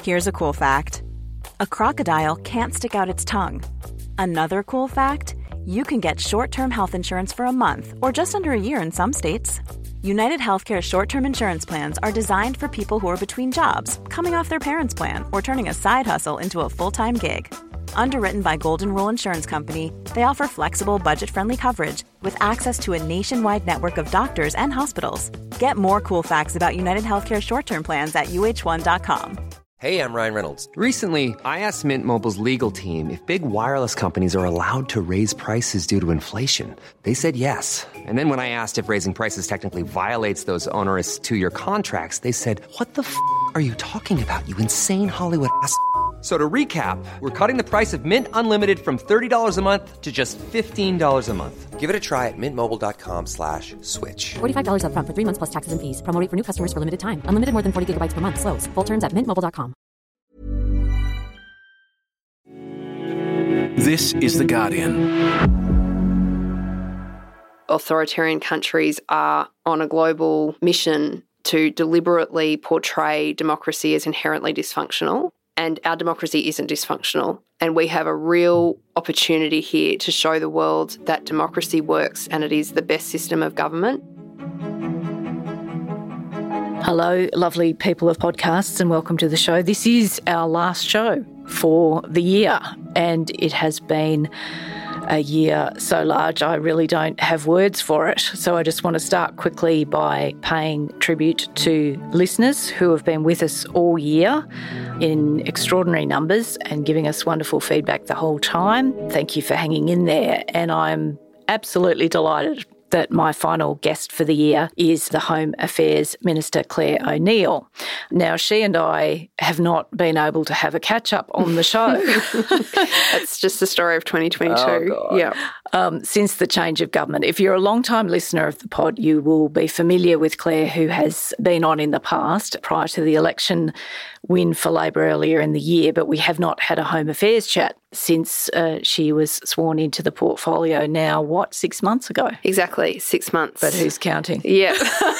Here's a cool fact. A crocodile can't stick out its tongue. Another cool fact, you can get short-term health insurance for a month or just under a year in some states. United Healthcare short-term insurance plans are designed for people who are between jobs, coming off their parents' plan, or turning a side hustle into a full-time gig. Underwritten by Golden Rule Insurance Company, they offer flexible, budget-friendly coverage with access to a nationwide network of doctors and hospitals. Get more cool facts about United Healthcare short-term plans at uh1.com. Hey, I'm Ryan Reynolds. Recently, I asked Mint Mobile's legal team if big wireless companies are allowed to raise prices due to inflation. They said yes. And then when I asked if raising prices technically violates those onerous two-year contracts, they said, "What the f*** are you talking about, you insane Hollywood ass?" So to recap, we're cutting the price of Mint Unlimited from $30 a month to just $15 a month. Give it a try at mintmobile.com/switch. $45 up front for 3 months plus taxes and fees. Promo rate for new customers for limited time. Unlimited more than 40 gigabytes per month. Slows full terms at mintmobile.com. This is The Guardian. Authoritarian countries are on a global mission to deliberately portray democracy as inherently dysfunctional. And our democracy isn't dysfunctional. And we have a real opportunity here to show the world that democracy works and it is the best system of government. Hello, lovely people of podcasts, and welcome to the show. This is our last show for the year, and it has been a year so large I really don't have words for it. So I just want to start quickly by paying tribute to listeners who have been with us all year in extraordinary numbers and giving us wonderful feedback the whole time. Thank you for hanging in there, and I'm absolutely delighted that my final guest for the year is the Home Affairs Minister, Clare O'Neil. Now, she and I have not been able to have a catch-up on the show. That's just the story of 2022. Oh, yeah. Since the change of government. If you're a long-time listener of the pod, you will be familiar with Clare, who has been on in the past prior to the election win for Labor earlier in the year, but we have not had a Home Affairs chat since she was sworn into the portfolio now, 6 months ago? Exactly, 6 months. But who's counting? Yeah.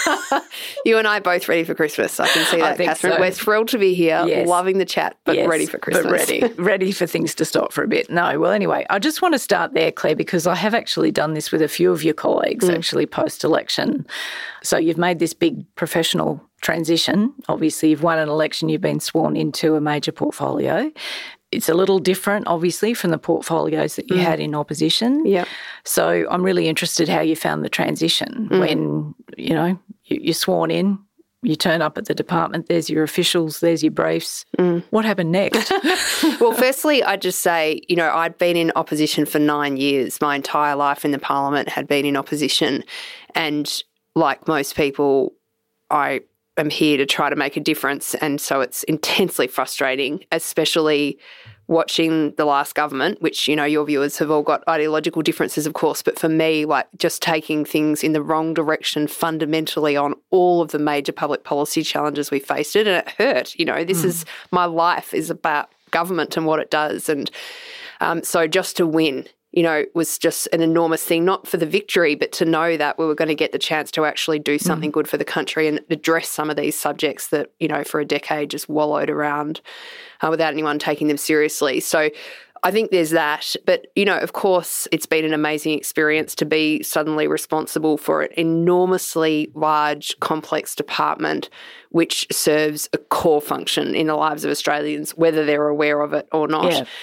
You and I are both ready for Christmas. I can see that, Catherine. So. We're thrilled to be here, yes. Loving the chat, but yes, ready for Christmas. But ready for things to stop for a bit. No, well, anyway, I just want to start there, Clare, because I have actually done this with a few of your colleagues, actually, post-election. So you've made this big professional transition. Obviously, you've won an election, you've been sworn into a major portfolio. It's a little different, obviously, from the portfolios that you had in opposition. Yeah. So I'm really interested how you found the transition when, you're sworn in, you turn up at the department, there's your officials, there's your briefs. What happened next? Well, firstly, I'd just say, I'd been in opposition for 9 years. My entire life in the parliament had been in opposition. And like most people, I am here to try to make a difference. And so it's intensely frustrating, especially watching the last government, which, your viewers have all got ideological differences, of course, but for me, just taking things in the wrong direction fundamentally on all of the major public policy challenges we faced it, and it hurt. This is my life is about government and what it does. And so just to win, was just an enormous thing, not for the victory, but to know that we were going to get the chance to actually do something good for the country and address some of these subjects that, for a decade just wallowed around without anyone taking them seriously. So I think there's that. But, of course, it's been an amazing experience to be suddenly responsible for an enormously large, complex department which serves a core function in the lives of Australians, whether they're aware of it or not. Yeah.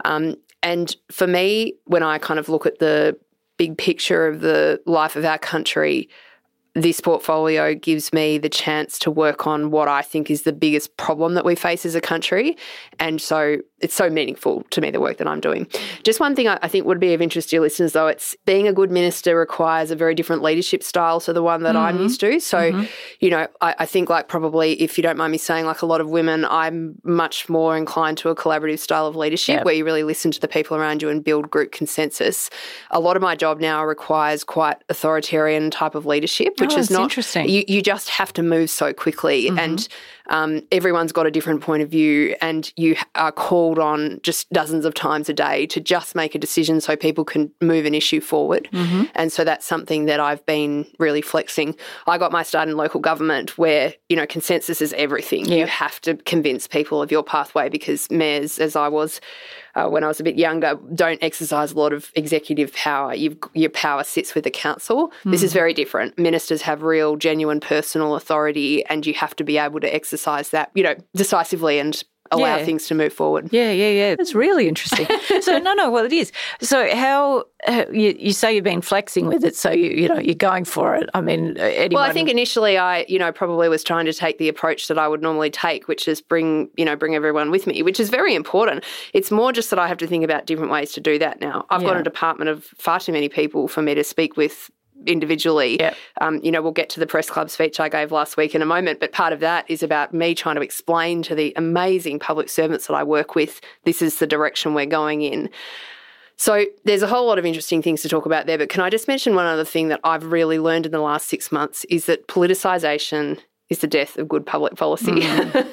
And for me, when I kind of look at the big picture of the life of our country, this portfolio gives me the chance to work on what I think is the biggest problem that we face as a country. And so it's so meaningful to me, the work that I'm doing. Just one thing I think would be of interest to your listeners, though, it's being a good minister requires a very different leadership style to the one that I'm used to. So, I think probably, if you don't mind me saying, a lot of women, I'm much more inclined to a collaborative style of leadership where you really listen to the people around you and build group consensus. A lot of my job now requires quite authoritarian type of leadership, which is not interesting. You just have to move so quickly. And Everyone's got a different point of view, and you are called on just dozens of times a day to just make a decision so people can move an issue forward. And so that's something that I've been really flexing. I got my start in local government where, consensus is everything. You have to convince people of your pathway because mayors, as I was when I was a bit younger, don't exercise a lot of executive power. Your power sits with the council. This is very different. Ministers have real, genuine personal authority, and you have to be able to exercise that, decisively and allow things to move forward. Yeah. That's really interesting. So, well, it is. So how you say you've been flexing with it, so you're going for it. I mean, anyone... Well, I think initially I, probably was trying to take the approach that I would normally take, which is bring everyone with me, which is very important. It's more just that I have to think about different ways to do that now. I've got a department of far too many people for me to speak with individually. We'll get to the press club speech I gave last week in a moment, but part of that is about me trying to explain to the amazing public servants that I work with, this is the direction we're going in. So there's a whole lot of interesting things to talk about there, but can I just mention one other thing that I've really learned in the last 6 months is that politicisation is the death of good public policy.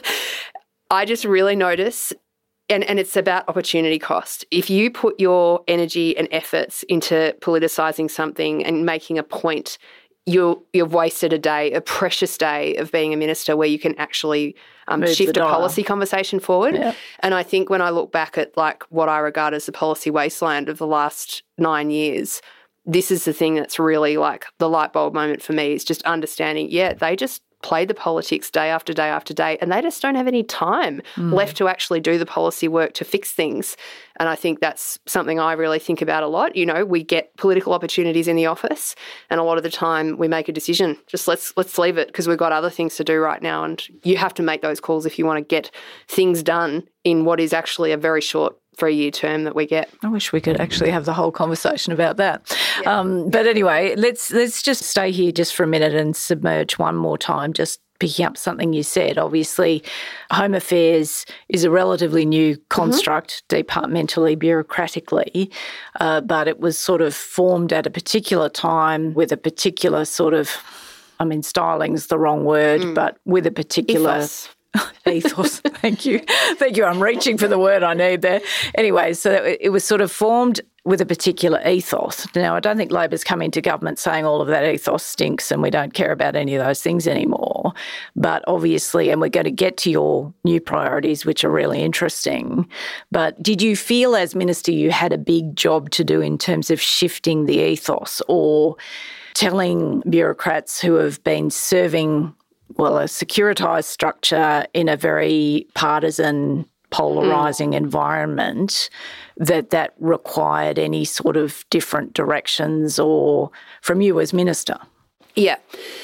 I just really notice, and it's about opportunity cost. If you put your energy and efforts into politicising something and making a point, you've wasted a precious day of being a minister where you can actually shift a policy conversation forward. And I think when I look back at what I regard as the policy wasteland of the last 9 years, this is the thing that's really the light bulb moment for me is just understanding, they just play the politics day after day after day, and they just don't have any time left to actually do the policy work to fix things. And I think that's something I really think about a lot. We get political opportunities in the office, and a lot of the time we make a decision, just let's leave it because we've got other things to do right now. And you have to make those calls if you want to get things done in what is actually a very short 3-year term that we get. I wish we could actually have the whole conversation about that. But anyway, let's just stay here just for a minute and submerge one more time, just picking up something you said. Obviously, Home Affairs is a relatively new construct, departmentally, bureaucratically, but it was sort of formed at a particular time with a particular sort of, styling's the wrong word, but with a particular... Ethos. Thank you. I'm reaching for the word I need there. Anyway, so it was sort of formed with a particular ethos. Now, I don't think Labor's come into government saying all of that ethos stinks and we don't care about any of those things anymore. But obviously, and we're going to get to your new priorities, which are really interesting. But did you feel as Minister you had a big job to do in terms of shifting the ethos or telling bureaucrats who have been serving a securitised structure in a very partisan, polarising environment that required any sort of different directions or from you as Minister? Yeah.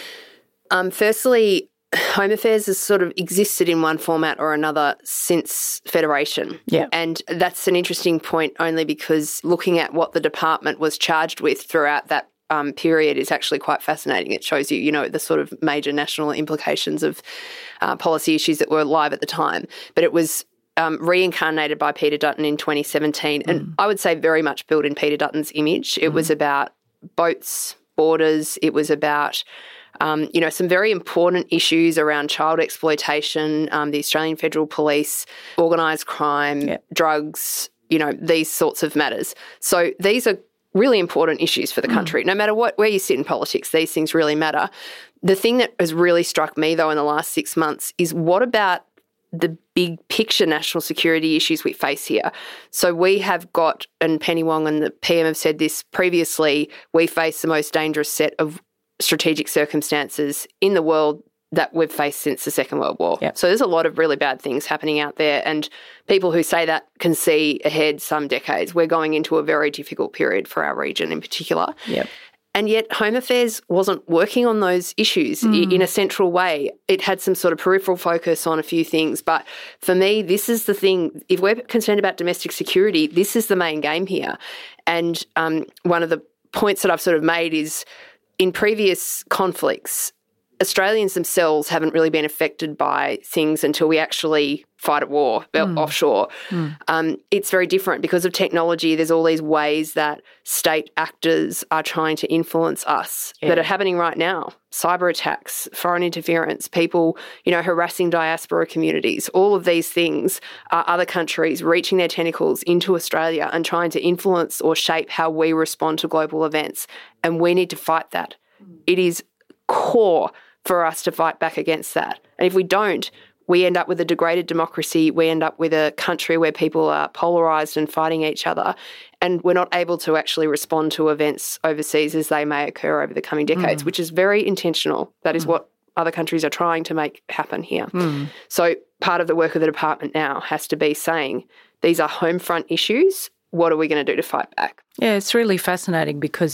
Firstly, Home Affairs has sort of existed in one format or another since Federation. Yeah. And that's an interesting point only because looking at what the department was charged with throughout that period is actually quite fascinating. It shows you, the sort of major national implications of policy issues that were live at the time. But it was reincarnated by Peter Dutton in 2017, and I would say very much built in Peter Dutton's image. It was about boats, borders. It was about some very important issues around child exploitation, the Australian Federal Police, organised crime, drugs, these sorts of matters. So these are really important issues for the country. No matter where you sit in politics, these things really matter. The thing that has really struck me, though, in the last 6 months is what about the big picture national security issues we face here? So we have got, and Penny Wong and the PM have said this previously, we face the most dangerous set of strategic circumstances in the world that we've faced since the Second World War. Yep. So there's a lot of really bad things happening out there, and people who say that can see ahead some decades. We're going into a very difficult period for our region in particular. Yep. And yet Home Affairs wasn't working on those issues in a central way. It had some sort of peripheral focus on a few things. But for me, this is the thing. If we're concerned about domestic security, this is the main game here. And one of the points that I've sort of made is in previous conflicts, Australians themselves haven't really been affected by things until we actually fight at war offshore. It's very different because of technology. There's all these ways that state actors are trying to influence us that are happening right now. Cyber attacks, foreign interference, people, harassing diaspora communities. All of these things are other countries reaching their tentacles into Australia and trying to influence or shape how we respond to global events. And we need to fight that. It is core for us to fight back against that. And if we don't, we end up with a degraded democracy. We end up with a country where people are polarised and fighting each other, and we're not able to actually respond to events overseas as they may occur over the coming decades, which is very intentional. That is what other countries are trying to make happen here. So part of the work of the department now has to be saying, these are home front issues. What are we going to do to fight back? Yeah, it's really fascinating because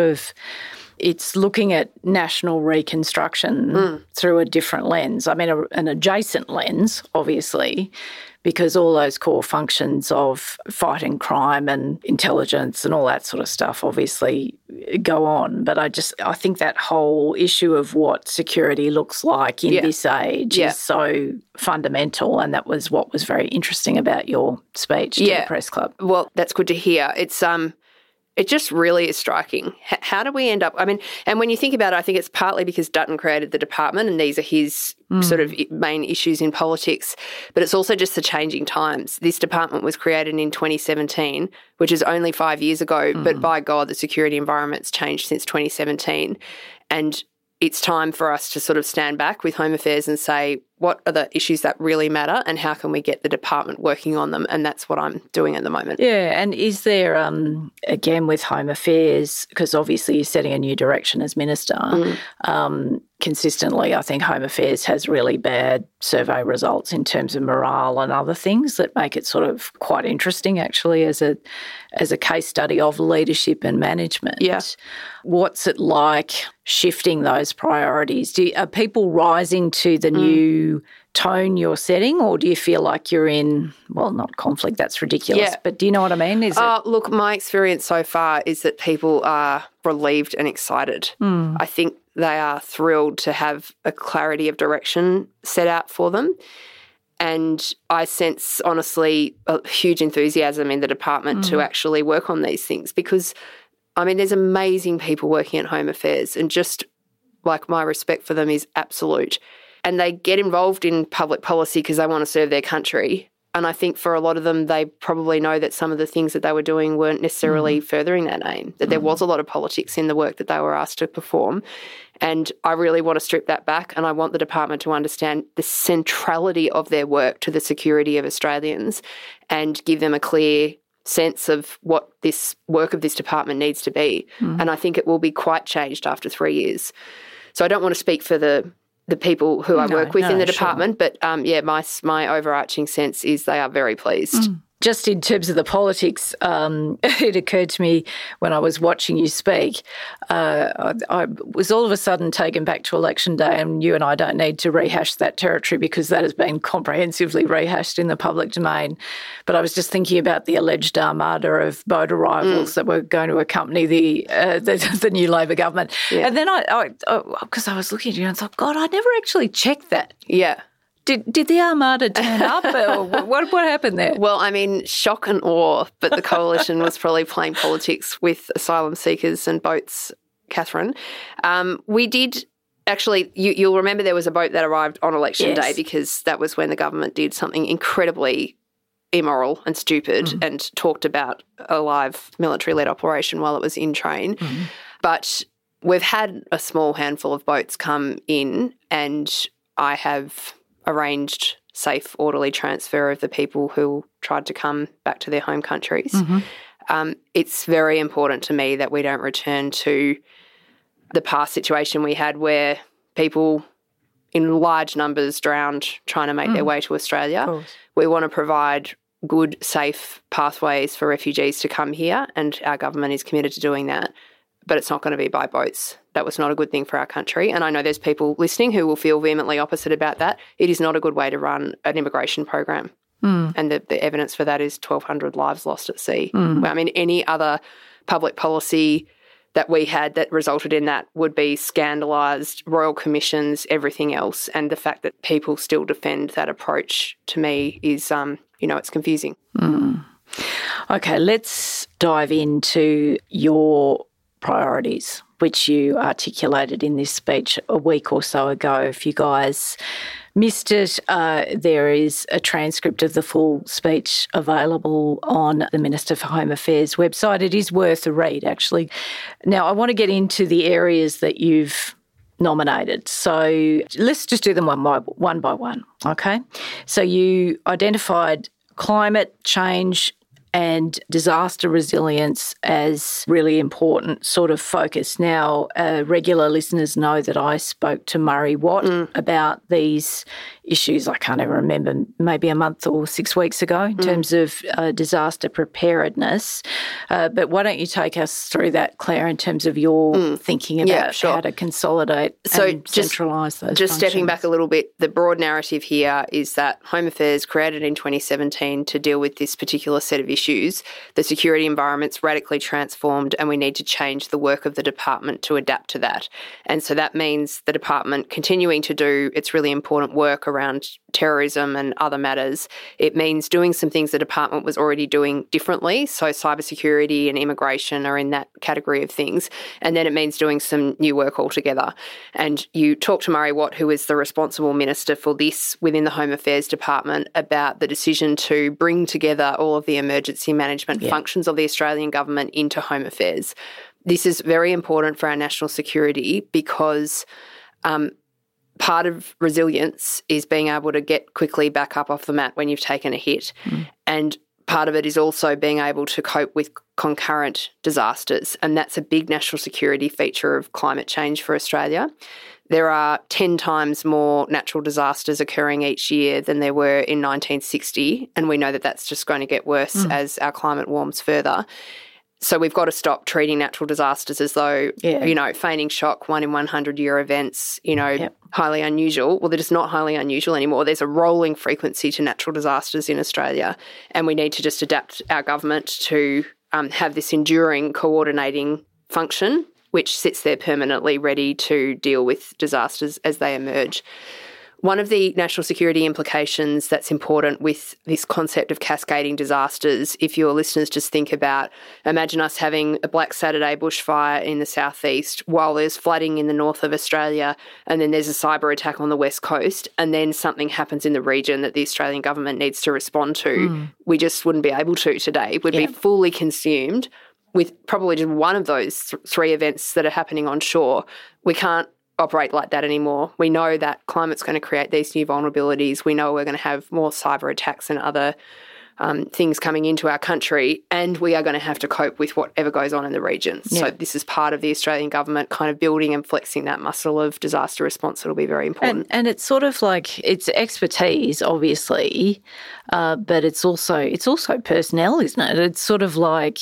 it's looking at national reconstruction through a different lens. I mean, an adjacent lens, obviously, because all those core functions of fighting crime and intelligence and all that sort of stuff obviously go on. But I think that whole issue of what security looks like in this age is so fundamental, and that was what was very interesting about your speech to the Press Club. Well, that's good to hear. It just really is striking. How do we end up? I mean, and when you think about it, I think it's partly because Dutton created the department and these are his sort of main issues in politics, but it's also just the changing times. This department was created in 2017, which is only 5 years ago, but by God, the security environment's changed since 2017. And it's time for us to sort of stand back with Home Affairs and say, what are the issues that really matter and how can we get the department working on them? And that's what I'm doing at the moment. Yeah, and is there, again, with Home Affairs, because obviously you're setting a new direction as Minister, consistently I think Home Affairs has really bad survey results in terms of morale and other things that make it sort of quite interesting actually as a case study of leadership and management. Yeah. What's it like shifting those priorities? Are people rising to the new tone you're setting, or do you feel like you're in, well, not conflict, that's ridiculous, but do you know what I mean? Look, my experience so far is that people are relieved and excited. I think they are thrilled to have a clarity of direction set out for them. And I sense, honestly, a huge enthusiasm in the department to actually work on these things because, I mean, there's amazing people working at Home Affairs and just, like, my respect for them is absolute. And they get involved in public policy because they want to serve their country. And I think for a lot of them, they probably know that some of the things that they were doing weren't necessarily furthering that aim, that there was a lot of politics in the work that they were asked to perform. And I really want to strip that back, and I want the department to understand the centrality of their work to the security of Australians and give them a clear sense of what this work of this department needs to be. And I think it will be quite changed after 3 years. So I don't want to speak for the people who I work with in the department, but my overarching sense is they are very pleased. Just in terms of the politics, it occurred to me when I was watching you speak, I was all of a sudden taken back to election day, and you and I don't need to rehash that territory because that has been comprehensively rehashed in the public domain. But I was just thinking about the alleged armada of boat arrivals that were going to accompany the new Labor government. Yeah. And then because I was looking at you and I thought, God, I never actually checked that. Yeah. Did the armada turn up? Or what happened there? Well, I mean, shock and awe, but the coalition was probably playing politics with asylum seekers and boats, Catherine. We did actually, you'll remember there was a boat that arrived on election day because that was when the government did something incredibly immoral and stupid and talked about a live military-led operation while it was in train. But we've had a small handful of boats come in, and I have arranged safe, orderly transfer of the people who tried to come back to their home countries. It's very important to me that we don't return to the past situation we had where people in large numbers drowned trying to make their way to Australia. We want to provide good, safe pathways for refugees to come here, and our government is committed to doing that. But it's not going to be by boats. That was not a good thing for our country. And I know there's people listening who will feel vehemently opposite about that. It is not a good way to run an immigration program. And the evidence for that is 1,200 lives lost at sea. I mean, any other public policy that we had that resulted in that would be scandalised, royal commissions, everything else. And the fact that people still defend that approach, to me, is, it's confusing. Okay, let's dive into your priorities, which you articulated in this speech a week or so ago. If you guys missed it, there is a transcript of the full speech available on the Minister for Home Affairs website. It is worth a read, actually. Now, I want to get into the areas that you've nominated. So let's just do them one by one, okay? So you identified climate change and disaster resilience as really important sort of focus. Now, regular listeners know that I spoke to Murray Watt about these issues. I can't even remember, maybe a month or 6 weeks ago in terms of disaster preparedness. But why don't you take us through that, Claire, in terms of your thinking about how to consolidate and centralise those Just functions. stepping back a little bit, the broad narrative here is that Home Affairs, created in 2017 to deal with this particular set of issues, the security environment's radically transformed and we need to change the work of the department to adapt to that. And so that means the department continuing to do its really important work around terrorism and other matters. It means doing some things the department was already doing differently. So cybersecurity and immigration are in that category of things. And then it means doing some new work altogether. And you talked to Murray Watt, who is the responsible minister for this within the Home Affairs Department, about the decision to bring together all of the emergency management functions of the Australian government into Home Affairs. This is very important for our national security because part of resilience is being able to get quickly back up off the mat when you've taken a hit. And part of it is also being able to cope with concurrent disasters. And that's a big national security feature of climate change for Australia. There are 10 times more natural disasters occurring each year than there were in 1960. And we know that that's just going to get worse as our climate warms further. So we've got to stop treating natural disasters as though, feigning shock, 1 in 100-year events, highly unusual. Well, they're just not highly unusual anymore. There's a rolling frequency to natural disasters in Australia, and we need to just adapt our government to have this enduring coordinating function which sits there permanently ready to deal with disasters as they emerge. One of the national security implications that's important with this concept of cascading disasters, if your listeners just think about, imagine us having a Black Saturday bushfire in the southeast while there's flooding in the north of Australia, and then there's a cyber attack on the west coast, and then something happens in the region that the Australian government needs to respond to. We just wouldn't be able to today. We'd be fully consumed with probably just one of those three events that are happening on shore. We can't operate like that anymore. We know that climate's going to create these new vulnerabilities. We know we're going to have more cyber attacks and other things coming into our country, and we are going to have to cope with whatever goes on in the region. Yeah. So this is part of the Australian government kind of building and flexing that muscle of disaster response. It'll be very important. And it's sort of like it's expertise, obviously, but it's also personnel, isn't it? It's sort of like,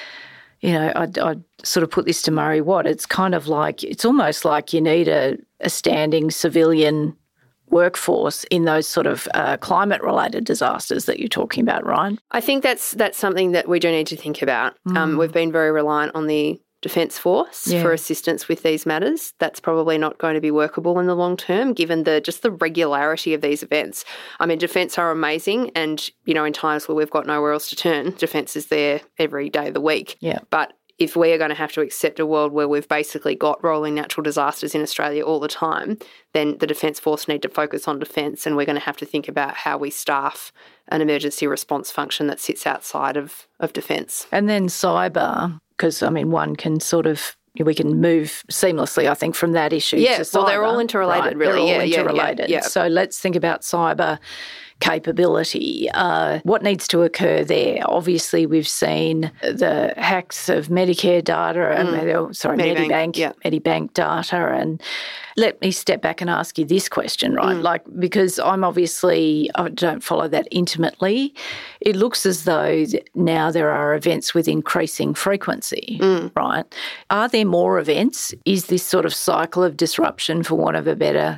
I'd sort of put this to Murray Watt. It's kind of like, it's almost like you need a standing civilian workforce in those sort of climate-related disasters that you're talking about, Ryan. I think that's something that we do need to think about. We've been very reliant on the Defence Force for assistance with these matters. That's probably not going to be workable in the long term, given just the regularity of these events. I mean, Defence are amazing, and, in times where we've got nowhere else to turn, Defence is there every day of the week. Yeah. But if we are going to have to accept a world where we've basically got rolling natural disasters in Australia all the time, then the Defence Force need to focus on defence, and we're going to have to think about how we staff an emergency response function that sits outside of defence. And then cyber, because, one can sort of, we can move seamlessly, I think, from that issue to cyber. Well, they're all interrelated, right? really. They're all interrelated. Yeah. So let's think about cyber capability. What needs to occur there? Obviously, we've seen the hacks of Medicare data and Medibank data. And let me step back and ask you this question, right? Because I don't follow that intimately. It looks as though now there are events with increasing frequency, right? Are there more events? Is this sort of cycle of disruption, for want of a better characterisation, is it intensifying, or are we just being sort of more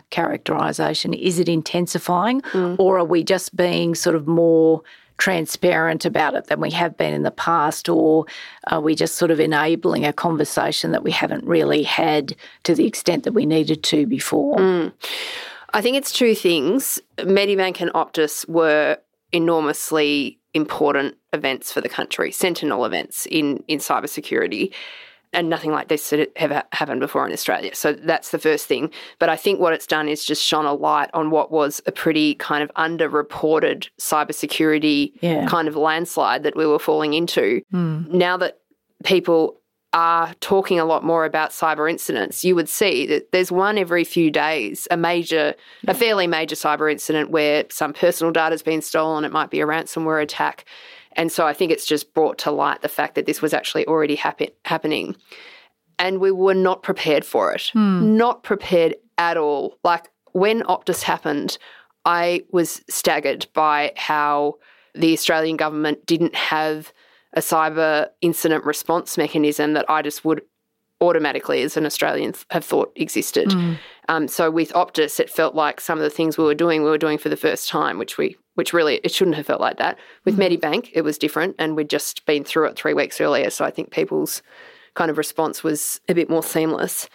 transparent about it than we have been in the past, or are we just sort of enabling a conversation that we haven't really had to the extent that we needed to before? I think it's two things. Medibank and Optus were enormously important events for the country, sentinel events in cybersecurity, and nothing like this had ever happened before in Australia. So that's the first thing. But I think what it's done is just shone a light on what was a pretty kind of underreported cybersecurity kind of landslide that we were falling into. Now that people are talking a lot more about cyber incidents, you would see that there's one every few days, a fairly major cyber incident where some personal data has been stolen. It might be a ransomware attack. And so I think it's just brought to light the fact that this was actually already happening. And we were not prepared for it, not prepared at all. Like when Optus happened, I was staggered by how the Australian government didn't have a cyber incident response mechanism that I just would automatically, as an Australian, have thought existed. So with Optus, it felt like some of the things we were doing for the first time, which really, it shouldn't have felt like that. With Medibank, it was different, and we'd just been through it 3 weeks earlier, so I think people's kind of response was a bit more seamless.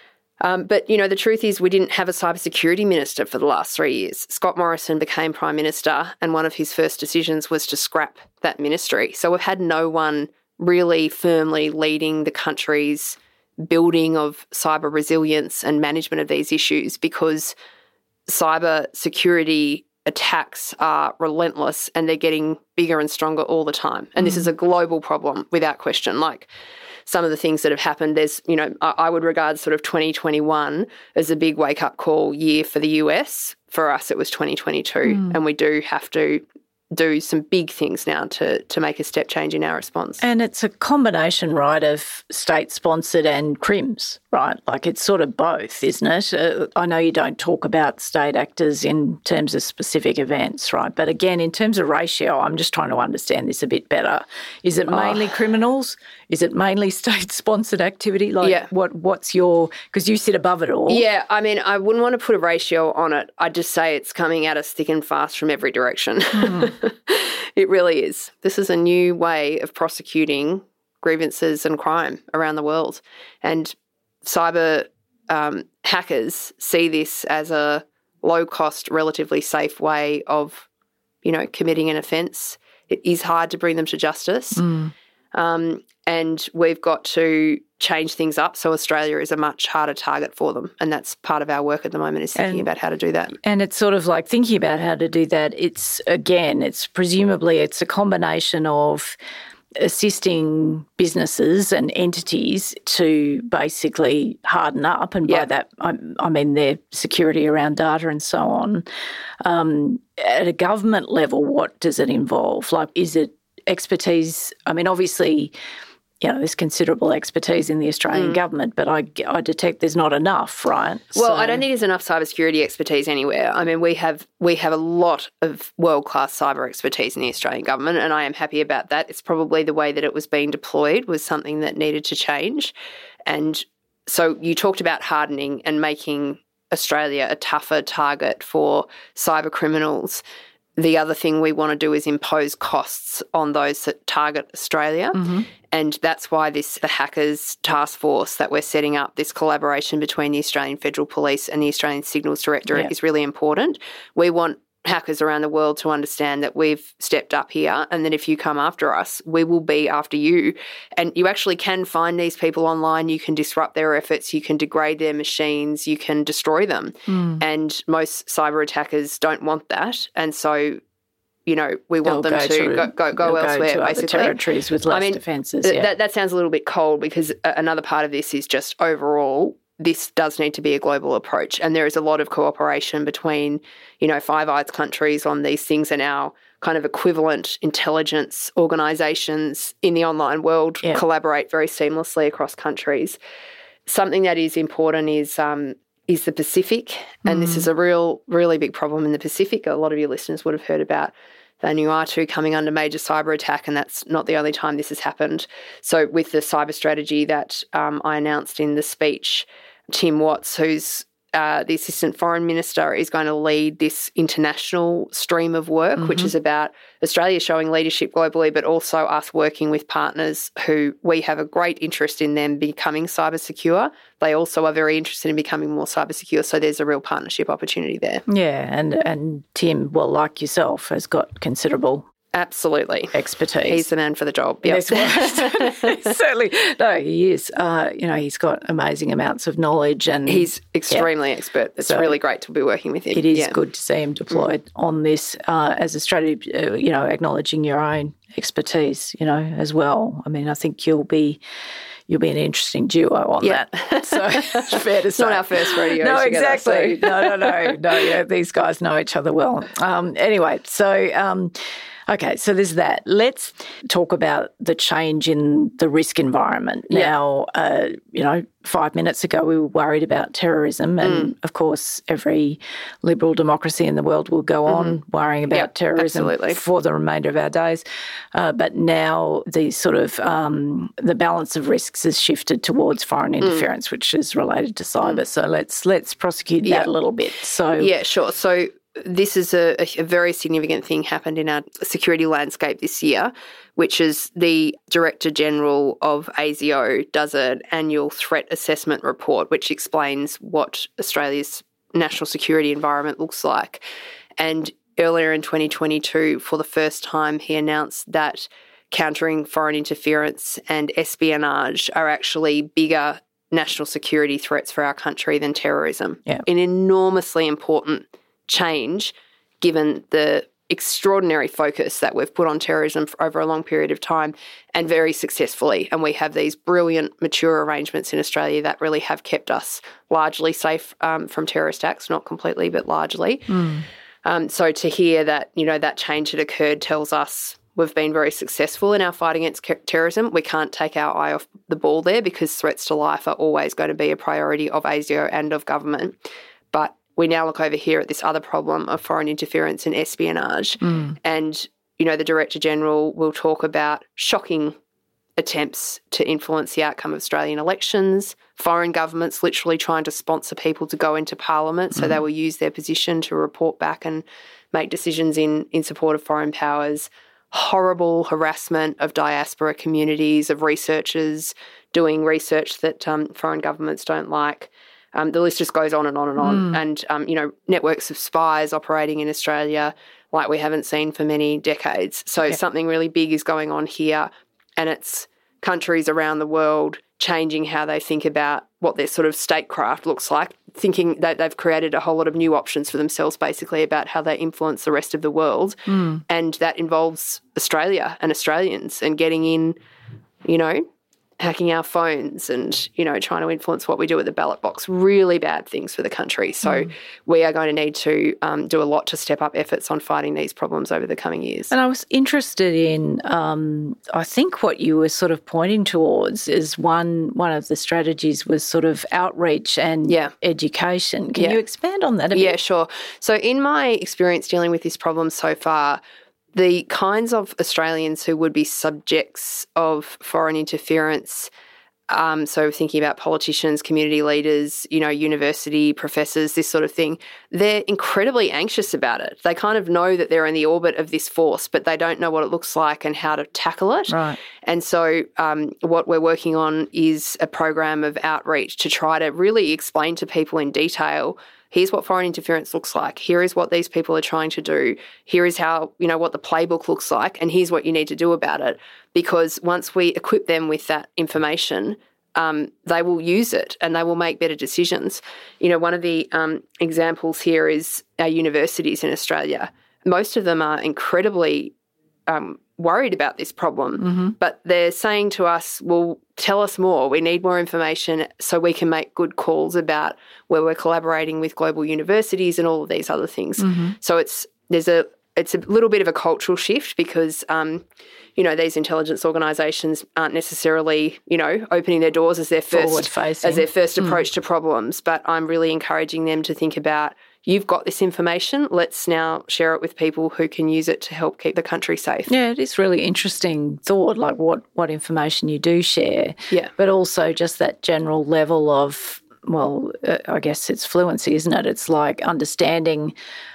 But, you know, the truth is we didn't have a cybersecurity minister for the last 3 years. Scott Morrison became Prime Minister, and one of his first decisions was to scrap that ministry. So we've had no one really firmly leading the country's building of cyber resilience and management of these issues, because cyber security attacks are relentless and they're getting bigger and stronger all the time. And this is a global problem without question. Like some of the things that have happened, there's, you know, I would regard sort of 2021 as a big wake-up call year for the US. For us, it was 2022, and we do have to do some big things now to make a step change in our response. And it's a combination, right, of state-sponsored and CRIMS, right? Like it's sort of both, isn't it? I know you don't talk about state actors in terms of specific events, right? But again, in terms of ratio, I'm just trying to understand this a bit better. Is it mainly criminals? Is it mainly state-sponsored activity? Like what's your – because you sit above it all. Yeah, I mean, I wouldn't want to put a ratio on it. I'd just say it's coming at us thick and fast from every direction. It really is. This is a new way of prosecuting grievances and crime around the world. And cyber hackers see this as a low-cost, relatively safe way of, you know, committing an offence. It is hard to bring them to justice. And we've got to change things up so Australia is a much harder target for them. And that's part of our work at the moment, is thinking about how to do that. And it's sort of like thinking about how to do that. It's presumably it's a combination of assisting businesses and entities to basically harden up, and by that I mean their security around data and so on. At a government level, what does it involve? Like, is it expertise? I mean, obviously, you know, there's considerable expertise in the Australian government, but I detect there's not enough, right? Well, I don't think there's enough cybersecurity expertise anywhere. I mean, we have a lot of world-class cyber expertise in the Australian government, and I am happy about that. It's probably the way that it was being deployed was something that needed to change. And so you talked about hardening and making Australia a tougher target for cyber criminals. The other thing we want to do is impose costs on those that target Australia. And that's why the Hackers Task Force that we're setting up, this collaboration between the Australian Federal Police and the Australian Signals Directorate is really important. We want hackers around the world to understand that we've stepped up here, and that if you come after us, we will be after you. And you actually can find these people online. You can disrupt their efforts. You can degrade their machines. You can destroy them. And most cyber attackers don't want that. And so, you know, we want them to go elsewhere, to basically. other territories with less defences. That sounds a little bit cold, because another part of this is just overall, this does need to be a global approach, and there is a lot of cooperation between, you know, Five Eyes countries on these things, and our kind of equivalent intelligence organisations in the online world collaborate very seamlessly across countries. Something that is important is the Pacific, and this is a really big problem in the Pacific. A lot of your listeners would have heard about Vanuatu coming under major cyber attack, and that's not the only time this has happened. So with the cyber strategy that I announced in the speech, Tim Watts, who's the Assistant Foreign Minister is going to lead this international stream of work, which is about Australia showing leadership globally, but also us working with partners who we have a great interest in them becoming cyber secure. They also are very interested in becoming more cyber secure, so there's a real partnership opportunity there. Yeah, and Tim, well, like yourself, has got considerable expertise. He's the man for the job. Yep. Certainly. No, he is. He's got amazing amounts of knowledge, and he's extremely expert. It's really great to be working with him. It is good to see him deployed on this as a strategy, acknowledging your own expertise, as well. I mean, I think you'll be an interesting duo on that. So it's fair to say. It's not our first rodeo No, together, exactly. So. No. Yeah, these guys know each other well. Anyway, so... Okay, so there's that. Let's talk about the change in the risk environment. Now, 5 minutes ago we were worried about terrorism, and of course every liberal democracy in the world will go on worrying about terrorism for the remainder of our days. But now the sort of the balance of risks has shifted towards foreign interference, which is related to cyber. So let's prosecute that a little bit. So yeah, sure. So this is a very significant thing happened in our security landscape this year, which is the Director General of ASIO does an annual threat assessment report which explains what Australia's national security environment looks like. And earlier in 2022, for the first time, he announced that countering foreign interference and espionage are actually bigger national security threats for our country than terrorism. Yeah. An enormously important change given the extraordinary focus that we've put on terrorism for over a long period of time, and very successfully. And we have these brilliant, mature arrangements in Australia that really have kept us largely safe from terrorist acts, not completely, but largely. So to hear that, that change had occurred tells us we've been very successful in our fight against terrorism. We can't take our eye off the ball there because threats to life are always going to be a priority of ASIO and of government. But we now look over here at this other problem of foreign interference and espionage. And, the Director General will talk about shocking attempts to influence the outcome of Australian elections, foreign governments literally trying to sponsor people to go into Parliament so they will use their position to report back and make decisions in support of foreign powers, horrible harassment of diaspora communities, of researchers doing research that foreign governments don't like. The list just goes on and on and on. And, networks of spies operating in Australia like we haven't seen for many decades. So something really big is going on here, and it's countries around the world changing how they think about what their sort of statecraft looks like, thinking that they've created a whole lot of new options for themselves basically about how they influence the rest of the world. And that involves Australia and Australians and getting in, hacking our phones and, trying to influence what we do at the ballot box. Really bad things for the country. So we are going to need to do a lot to step up efforts on fighting these problems over the coming years. And I was interested in, I think what you were sort of pointing towards is one of the strategies was sort of outreach and education. Can you expand on that a bit? Yeah, sure. So in my experience dealing with this problem so far, the kinds of Australians who would be subjects of foreign interference, so thinking about politicians, community leaders, university professors, this sort of thing, they're incredibly anxious about it. They kind of know that they're in the orbit of this force, but they don't know what it looks like and how to tackle it. Right. And so what we're working on is a program of outreach to try to really explain to people in detail, here's what foreign interference looks like. Here is what these people are trying to do. Here is how, what the playbook looks like, and here's what you need to do about it. Because once we equip them with that information, they will use it and they will make better decisions. One of the examples here is our universities in Australia. Most of them are incredibly worried about this problem, but they're saying to us, well, tell us more. We need more information so we can make good calls about where we're collaborating with global universities and all of these other things. So it's a little bit of a cultural shift because, these intelligence organisations aren't necessarily, opening their doors as their first approach to problems. But I'm really encouraging them to think about, you've got this information, let's now share it with people who can use it to help keep the country safe. Yeah, it is really interesting thought, like what information you do share. Yeah. But also just that general level of I guess it's fluency, isn't it? It's like understanding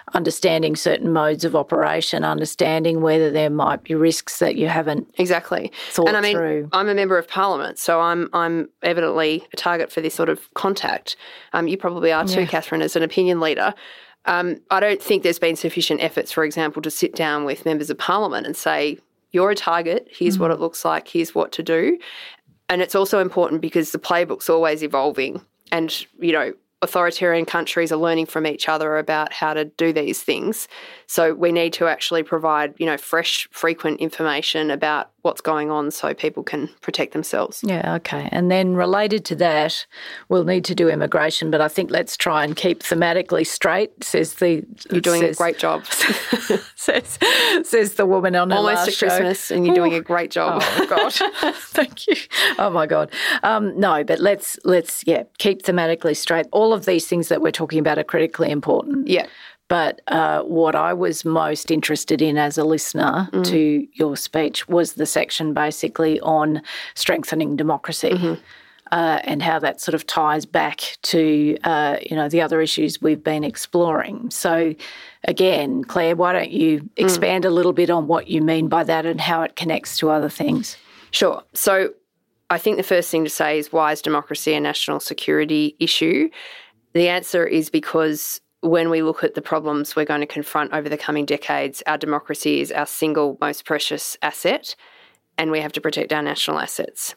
certain modes of operation, understanding whether there might be risks that you haven't exactly thought and I mean, through. I'm a member of Parliament, so I'm evidently a target for this sort of contact. You probably are too, Catherine, as an opinion leader. I don't think there's been sufficient efforts, for example, to sit down with members of Parliament and say, you're a target, here's what it looks like, here's what to do. And it's also important because the playbook's always evolving and, authoritarian countries are learning from each other about how to do these things. So we need to actually provide, fresh, frequent information about what's going on so people can protect themselves. Yeah, okay. And then related to that, we'll need to do immigration, but I think let's try and keep thematically straight, You're doing a great job. says the woman on her last show. Almost at Christmas and you're doing a great job. Oh, God. Thank you. Oh, my God. No, but let's keep thematically straight. All of these things that we're talking about are critically important. Yeah. But what I was most interested in as a listener to your speech was the section basically on strengthening democracy and how that sort of ties back to, the other issues we've been exploring. So, again, Claire, why don't you expand a little bit on what you mean by that and how it connects to other things? Sure. So I think the first thing to say is, why is democracy a national security issue? The answer is because when we look at the problems we're going to confront over the coming decades, our democracy is our single most precious asset, and we have to protect our national assets.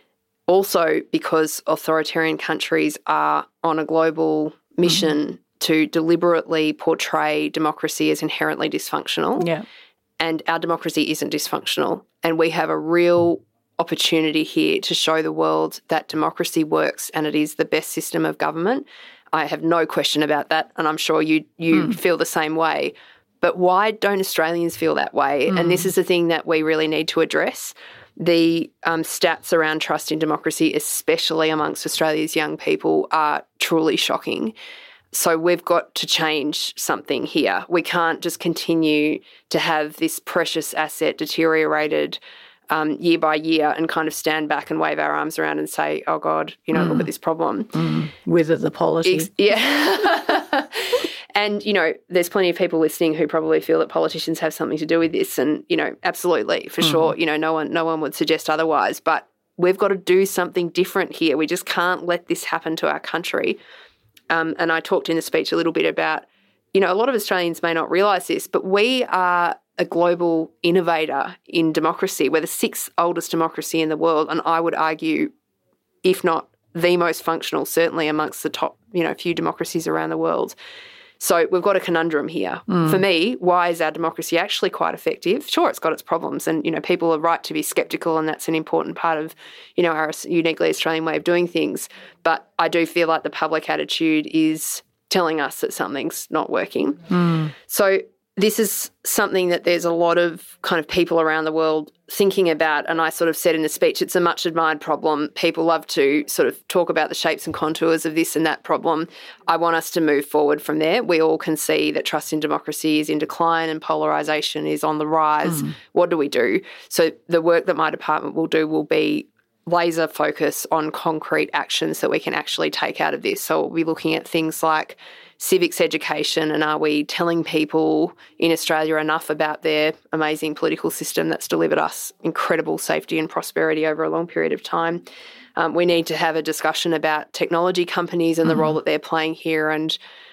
Also, because authoritarian countries are on a global mission to deliberately portray democracy as inherently dysfunctional, and our democracy isn't dysfunctional, and we have a real opportunity here to show the world that democracy works and it is the best system of government. I have no question about that, and I'm sure you feel the same way. But why don't Australians feel that way? And this is the thing that we really need to address. The stats around trust in democracy, especially amongst Australia's young people, are truly shocking. So we've got to change something here. We can't just continue to have this precious asset deteriorated year by year and kind of stand back and wave our arms around and say, oh, God, look at this problem. Wither the polity. Yeah. And, there's plenty of people listening who probably feel that politicians have something to do with this and, absolutely, for sure, no one would suggest otherwise. But we've got to do something different here. We just can't let this happen to our country. And I talked in the speech a little bit about, a lot of Australians may not realise this, but we are a global innovator in democracy. We're the sixth oldest democracy in the world, and I would argue, if not the most functional, certainly amongst the top, few democracies around the world. So we've got a conundrum here. For me, why is our democracy actually quite effective? Sure, it's got its problems, and, people are right to be sceptical, and that's an important part of, our uniquely Australian way of doing things. But I do feel like the public attitude is telling us that something's not working. So this is something that there's a lot of kind of people around the world thinking about, and I sort of said in the speech, it's a much admired problem. People love to sort of talk about the shapes and contours of this and that problem. I want us to move forward from there. We all can see that trust in democracy is in decline and polarisation is on the rise. What do we do? So the work that my department will do will be laser focus on concrete actions that we can actually take out of this. So we'll be looking at things like civics education, and are we telling people in Australia enough about their amazing political system that's delivered us incredible safety and prosperity over a long period of time. We need to have a discussion about technology companies and the role that they're playing here. And,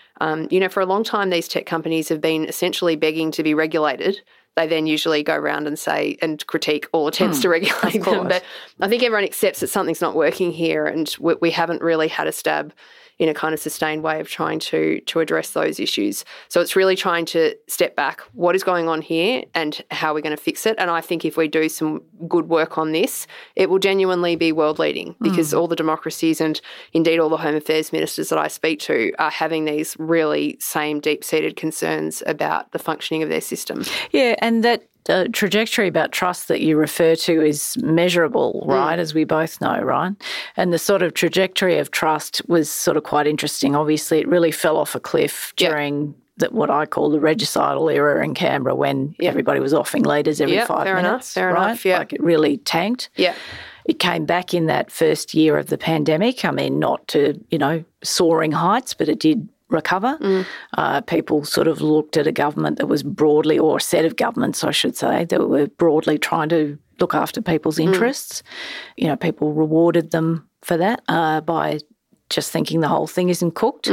for a long time, these tech companies have been essentially begging to be regulated. They then usually go around and say and critique all attempts to regulate them. But I think everyone accepts that something's not working here, and we haven't really had a stab in a kind of sustained way of trying to address those issues. So it's really trying to step back. What is going on here and how we're going to fix it? And I think if we do some good work on this, it will genuinely be world leading, because all the democracies and indeed all the Home Affairs ministers that I speak to are having these really same deep-seated concerns about the functioning of their system. Yeah, and that trajectory about trust that you refer to is measurable, right, as we both know, right? And the sort of trajectory of trust was sort of quite interesting. Obviously, it really fell off a cliff during what I call the regicidal era in Canberra, when everybody was offing leaders every 5 minutes. Fair enough, yeah. Like it really tanked. Yeah. It came back in that first year of the pandemic. I mean, not to, soaring heights, but it did recover. People sort of looked at a government that was broadly, or a set of governments, I should say, that were broadly trying to look after people's interests. People rewarded them for that by just thinking the whole thing isn't cooked.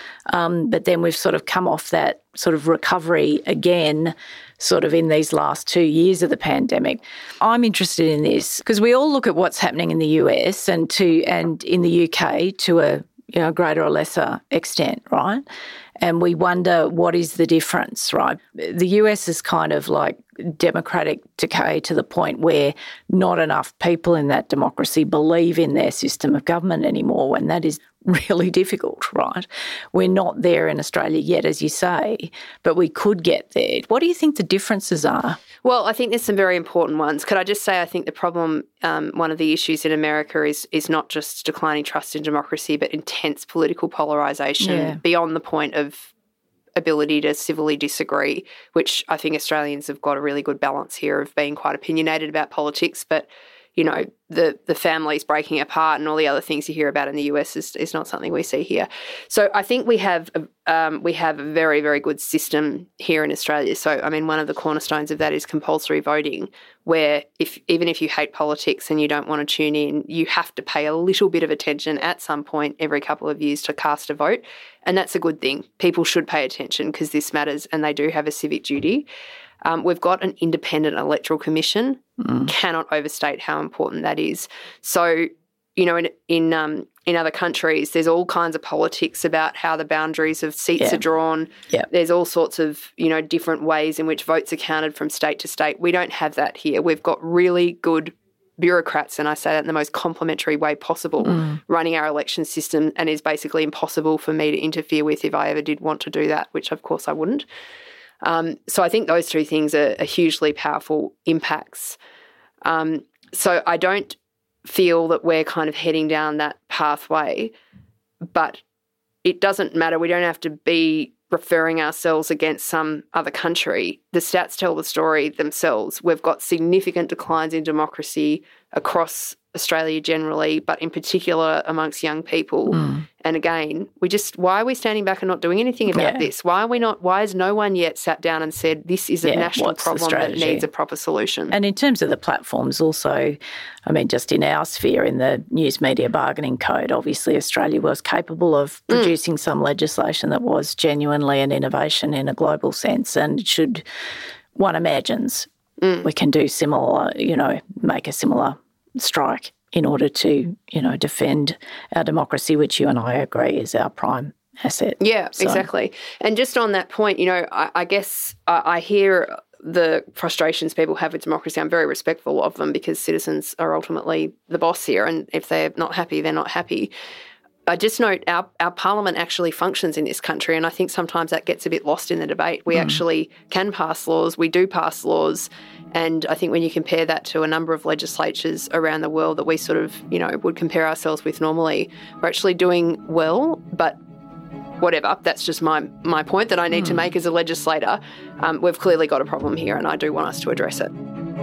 But then we've sort of come off that sort of recovery again, sort of in these last 2 years of the pandemic. I'm interested in this because we all look at what's happening in the US and in the UK to a greater or lesser extent, right? And we wonder what is the difference, right? The US is kind of like democratic decay to the point where not enough people in that democracy believe in their system of government anymore, and that is really difficult, right? We're not there in Australia yet, as you say, but we could get there. What do you think the differences are? Well, I think there's some very important ones. Could I just say I think the problem, one of the issues in America is not just declining trust in democracy, but intense political polarisation beyond the point of ability to civilly disagree, which I think Australians have got a really good balance here of being quite opinionated about politics, but the families breaking apart and all the other things you hear about in the US is not something we see here. So I think we have a very, very good system here in Australia. So, I mean, one of the cornerstones of that is compulsory voting, where even if you hate politics and you don't want to tune in, you have to pay a little bit of attention at some point every couple of years to cast a vote. And that's a good thing. People should pay attention because this matters and they do have a civic duty. We've got an independent electoral commission. Cannot overstate how important that is. So, in other countries, there's all kinds of politics about how the boundaries of seats are drawn. Yeah. There's all sorts of, different ways in which votes are counted from state to state. We don't have that here. We've got really good bureaucrats, and I say that in the most complimentary way possible, running our election system, and is basically impossible for me to interfere with if I ever did want to do that, which of course I wouldn't. So I think those two things are hugely powerful impacts. So I don't feel that we're kind of heading down that pathway, but it doesn't matter. We don't have to be referring ourselves against some other country. The stats tell the story themselves. We've got significant declines in democracy across Australia generally, but in particular amongst young people. And again, why are we standing back and not doing anything about this? Why has no one yet sat down and said this is a national problem that needs a proper solution? And in terms of the platforms also, I mean, just in our sphere, in the News Media Bargaining Code, obviously Australia was capable of producing some legislation that was genuinely an innovation in a global sense, and one imagines we can do similar, make a similar strike in order to, defend our democracy, which you and I agree is our prime asset. Yeah, exactly. And just on that point, I guess I hear the frustrations people have with democracy. I'm very respectful of them because citizens are ultimately the boss here, and if they're not happy, they're not happy. I just note our parliament actually functions in this country, and I think sometimes that gets a bit lost in the debate. We actually can pass laws. We do pass laws. And I think when you compare that to a number of legislatures around the world that we sort of, would compare ourselves with normally, we're actually doing well, but whatever. That's just my point that I need to make as a legislator. We've clearly got a problem here, and I do want us to address it.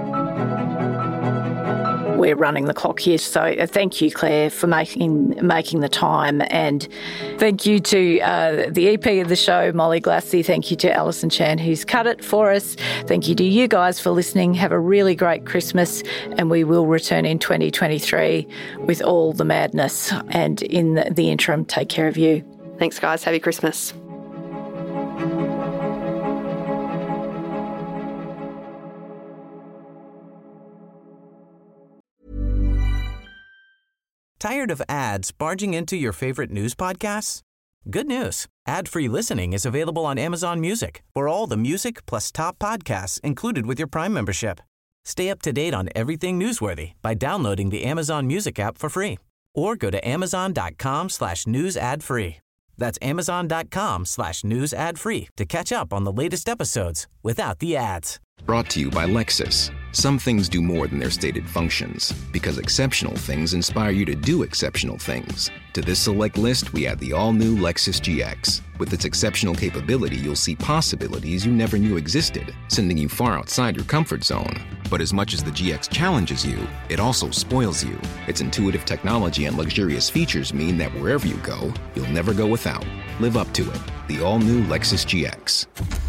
We're running the clock here, so thank you, Claire, for making the time, and thank you to the EP of the show, Molly Glassy. Thank you to Alison Chan, who's cut it for us. Thank you to you guys for listening. Have a really great Christmas, and we will return in 2023 with all the madness. And in the interim, take care of you. Thanks, guys. Happy Christmas. Tired of ads barging into your favorite news podcasts? Good news. Ad-free listening is available on Amazon Music for all the music plus top podcasts included with your Prime membership. Stay up to date on everything newsworthy by downloading the Amazon Music app for free or go to amazon.com/news ad free. That's amazon.com/news ad free to catch up on the latest episodes without the ads. Brought to you by Lexus. Some things do more than their stated functions, because exceptional things inspire you to do exceptional things. To this select list, we add the all-new Lexus GX. With its exceptional capability, you'll see possibilities you never knew existed, sending you far outside your comfort zone. But as much as the GX challenges you, it also spoils you. Its intuitive technology and luxurious features mean that wherever you go, you'll never go without. Live up to it. The all-new Lexus GX.